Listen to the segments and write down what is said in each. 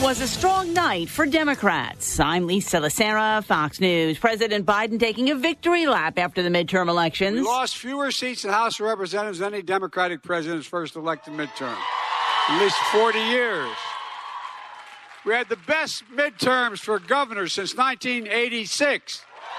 was a strong night for Democrats. I'm Lisa Lacera, Fox News. President Biden taking a victory lap after the midterm elections. We lost fewer seats in the House of Representatives than any Democratic president's first elected midterm, at least 40 years. We had the best midterms for governors since 1986.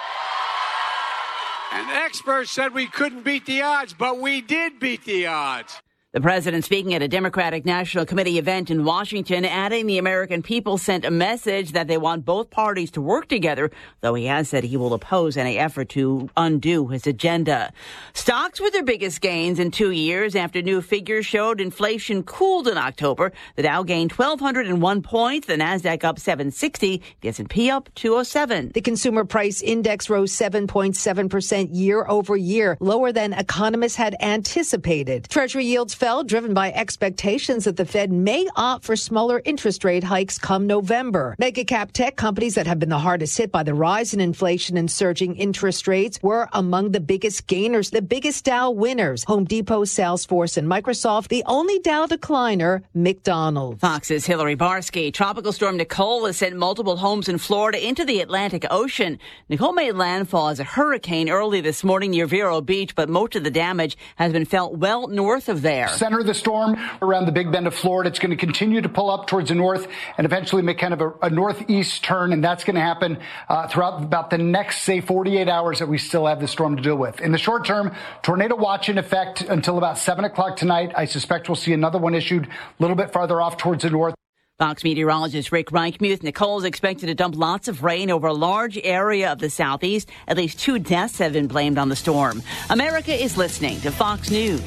And experts said we couldn't beat the odds, but we did beat the odds. The president speaking at a Democratic National Committee event in Washington, adding the American people sent a message that they want both parties to work together, though he has said he will oppose any effort to undo his agenda. Stocks were their biggest gains in 2 years after new figures showed inflation cooled in October. The Dow gained 1,201 points, the Nasdaq up 760, the S&P up 207. The consumer price index rose 7.7% year over year, lower than economists had anticipated. Treasury yields fell, driven by expectations that the Fed may opt for smaller interest rate hikes come November. Mega-cap tech companies that have been the hardest hit by the rise in inflation and surging interest rates were among the biggest gainers, the biggest Dow winners. Home Depot, Salesforce, and Microsoft. The only Dow decliner, McDonald's. Fox's Hillary Barsky. Tropical storm Nicole has sent multiple homes in Florida into the Atlantic Ocean. Nicole made landfall as a hurricane early this morning near Vero Beach, but most of the damage has been felt well north of there. Center of the storm around the Big Bend of Florida. It's going to continue to pull up towards the north and eventually make kind of a northeast turn. And that's going to happen throughout about the next, say, 48 hours that we still have the storm to deal with. In the short term, tornado watch in effect until about 7 o'clock tonight. I suspect we'll see another one issued a little bit farther off towards the north. Fox meteorologist Rick Reichmuth. Nicole is expected to dump lots of rain over a large area of the southeast. At least 2 deaths have been blamed on the storm. America is listening to Fox News.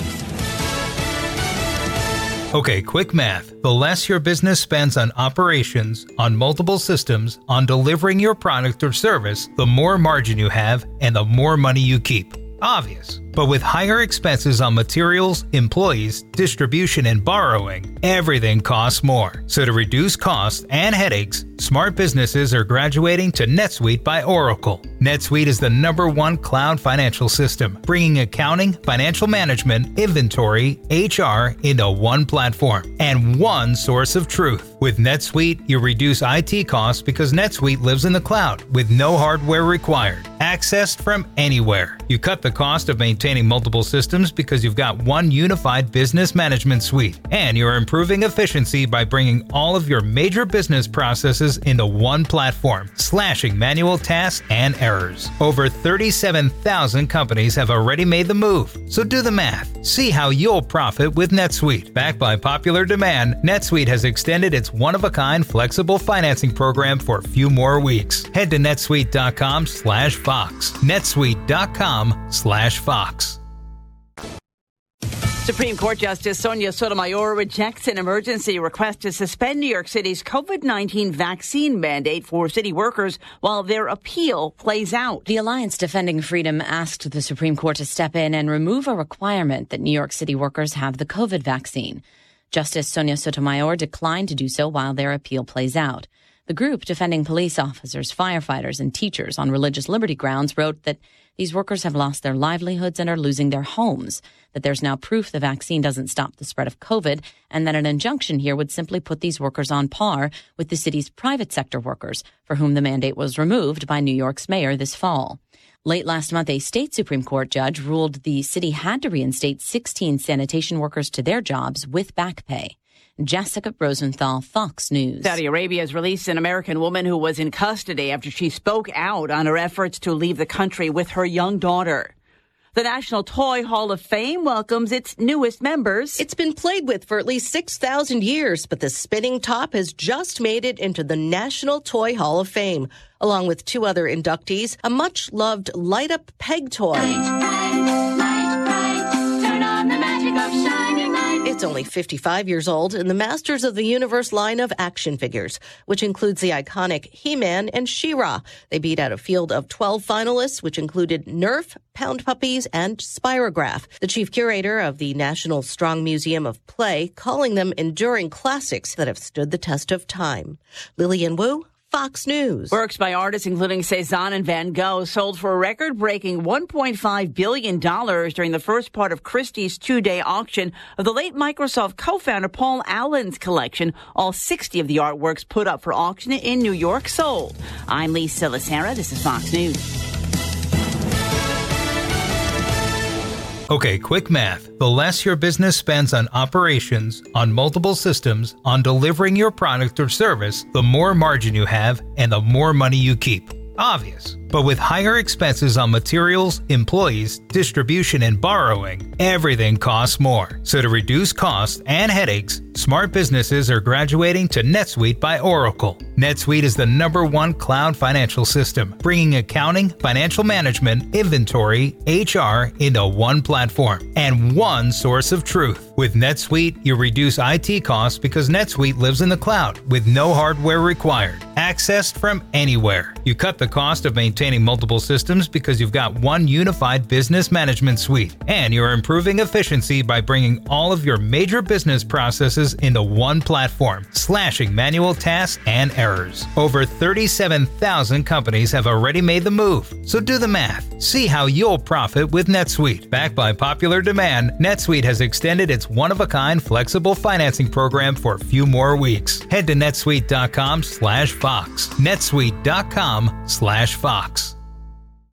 Okay, quick math. The less your business spends on operations, on multiple systems, on delivering your product or service, the more margin you have and the more money you keep. Obvious. But with higher expenses on materials, employees, distribution, and borrowing, everything costs more. So to reduce costs and headaches, smart businesses are graduating to NetSuite by Oracle. NetSuite is the #1 cloud financial system, bringing accounting, financial management, inventory, HR into one platform and one source of truth. With NetSuite, you reduce IT costs because NetSuite lives in the cloud with no hardware required, accessed from anywhere. You cut the cost of maintaining multiple systems because you've got one unified business management suite, and you're improving efficiency by bringing all of your major business processes into one platform, slashing manual tasks and errors. Over 37,000 companies have already made the move, so do the math. See how you'll profit with NetSuite. Backed by popular demand, NetSuite has extended its one-of-a-kind flexible financing program for a few more weeks. Head to netsuite.com/Fox. netsuite.com/Fox. Supreme Court Justice Sonia Sotomayor rejects an emergency request to suspend New York City's COVID-19 vaccine mandate for city workers while their appeal plays out. The Alliance Defending Freedom asked the Supreme Court to step in and remove a requirement that New York City workers have the COVID vaccine. Justice Sonia Sotomayor declined to do so while their appeal plays out. The group defending police officers, firefighters, and teachers on religious liberty grounds wrote that these workers have lost their livelihoods and are losing their homes, that there's now proof the vaccine doesn't stop the spread of COVID, and that an injunction here would simply put these workers on par with the city's private sector workers, for whom the mandate was removed by New York's mayor this fall. Late last month, a state Supreme Court judge ruled the city had to reinstate 16 sanitation workers to their jobs with back pay. Jessica Rosenthal, Fox News. Saudi Arabia has released an American woman who was in custody after she spoke out on her efforts to leave the country with her young daughter. The National Toy Hall of Fame welcomes its newest members. It's been played with for at least 6,000 years, but the spinning top has just made it into the National Toy Hall of Fame, along with 2 other inductees, a much-loved light-up peg toy. Turn on the magic of shining light. It's only 55 years old in the Masters of the Universe line of action figures, which includes the iconic He-Man and She-Ra. They beat out a field of 12 finalists, which included Nerf, Pound Puppies, and Spirograph. The chief curator of the National Strong Museum of Play calling them enduring classics that have stood the test of time. Lillian Wu, Fox News. Works by artists including Cezanne and Van Gogh sold for a record-breaking $1.5 billion during the first part of Christie's two-day auction of the late Microsoft co-founder Paul Allen's collection. All 60 of the artworks put up for auction in New York sold. I'm Lisa Lacera. This is Fox News. Okay, quick math. The less your business spends on operations, on multiple systems, on delivering your product or service, the more margin you have and the more money you keep. Obvious. But with higher expenses on materials, employees, distribution, and borrowing, everything costs more. So to reduce costs and headaches, smart businesses are graduating to NetSuite by Oracle. NetSuite is the #1 cloud financial system, bringing accounting, financial management, inventory, HR into one platform and one source of truth. With NetSuite, you reduce IT costs because NetSuite lives in the cloud with no hardware required, accessed from anywhere. You cut the cost of maintaining multiple systems because you've got one unified business management suite, and you're improving efficiency by bringing all of your major business processes into one platform, slashing manual tasks and errors. Over 37,000 companies have already made the move, so do the math. See how you'll profit with NetSuite. Backed by popular demand, NetSuite has extended its one-of-a-kind flexible financing program for a few more weeks. Head to netsuite.com/Fox. netsuite.com/Fox.